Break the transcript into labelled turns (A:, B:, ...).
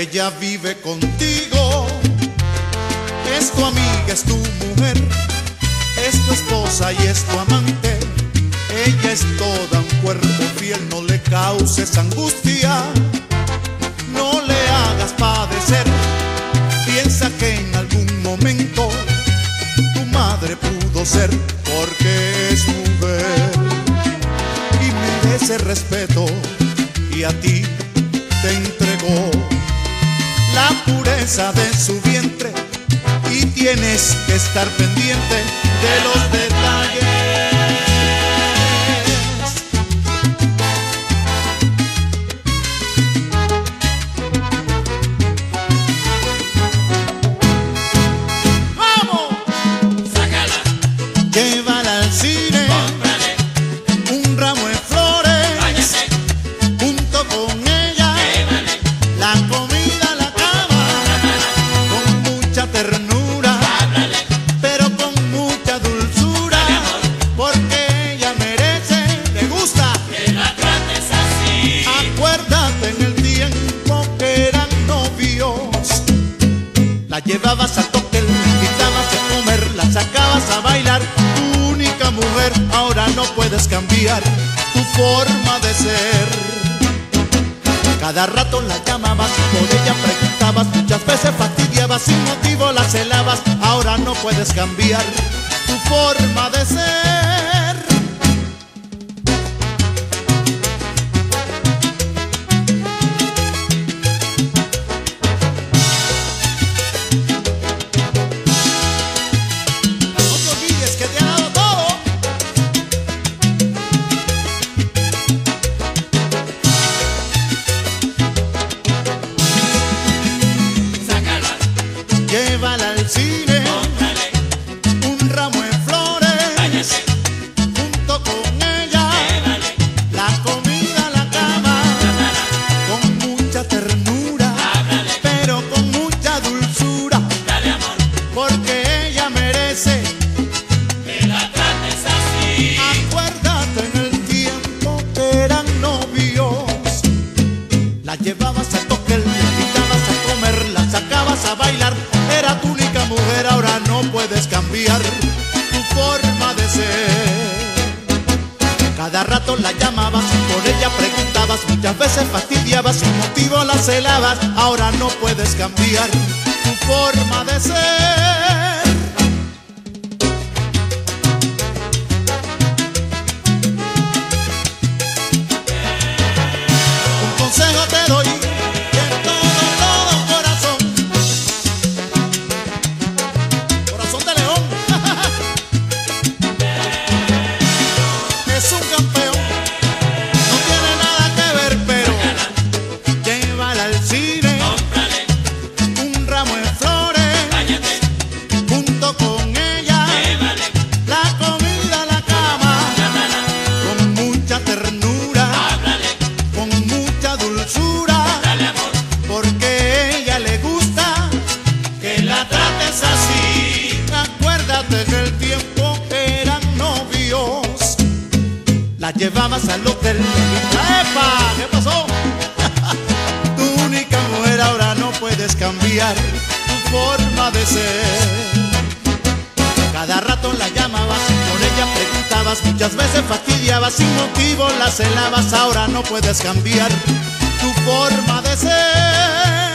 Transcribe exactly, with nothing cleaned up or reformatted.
A: Ella vive contigo, es tu amiga, es tu mujer, es tu esposa y es tu amante. Ella es toda un cuerpo fiel, no le causes angustia, no le hagas padecer. Piensa que en algún momento tu madre pudo ser, porque es mujer y merece respeto, y a ti te entregó la pureza de su vientre, y tienes que estar pendiente de los detalles. ¡Vamos!
B: Sácala,
A: Llévala al cine,
B: cómprale,
A: un ramo de flores,
B: váyase,
A: junto con ella,
B: llévale,
A: la comida, la cama, con mucha ternura,
B: háblale,
A: pero con mucha dulzura,
B: dale amor,
A: porque ella merece, le gusta.
B: que la trates así.
A: Acuérdate en el tiempo que eran novios, la llevabas al cóctel, la invitabas a comer, la sacabas a bailar. Tu única mujer, ahora no puedes cambiar tu forma de ser. Cada rato la llamabas y por ella preguntabas, muchas veces fastidiabas, sin motivo la celabas. Ahora no puedes cambiar tu forma de ser. No te olvides que te ha dado todo.
B: Sácala,
A: Llévala al cine,
B: cómprale,
A: un ramo de flores,
B: váyase,
A: junto con ella,
B: llévale,
A: la comida, la cama, con mucha ternura,
B: háblale,
A: pero con mucha dulzura,
B: dale amor,
A: porque ella merece.
B: que la trates así.
A: Acuérdate en el tiempo que eran novios, la llevabas a cóctel, la invitabas a comer, la sacabas a bailar. Era tu única mujer, ahora no puedes cambiar tu forma de ser. Cada rato la llamabas y por ella preguntabas, muchas veces fastidiabas, sin motivo la celabas. Ahora no puedes cambiar tu forma de ser. Un consejo te doy, de todo, todo corazón, corazón de león. Es un campeón, no tiene nada que ver, pero llévala al cine,
B: Cómprale,
A: un ramo de flores,
B: váyate,
A: junto con ella,
B: llévale,
A: la comida, la cama,
B: llámala,
A: con mucha ternura,
B: háblale,
A: con mucha dulzura,
B: dale amor,
A: porque a ella le gusta
B: que la trates así.
A: Acuérdate que el tiempo que eran novios, la llevabas al hotel. ¡Epa! ¿Qué pasó? Tu única mujer, ahora no puedes cambiar tu forma de ser. Cada rato la llamabas y por ella preguntabas, muchas veces fastidiabas, sin motivo la celabas. Ahora no puedes cambiar tu forma de ser.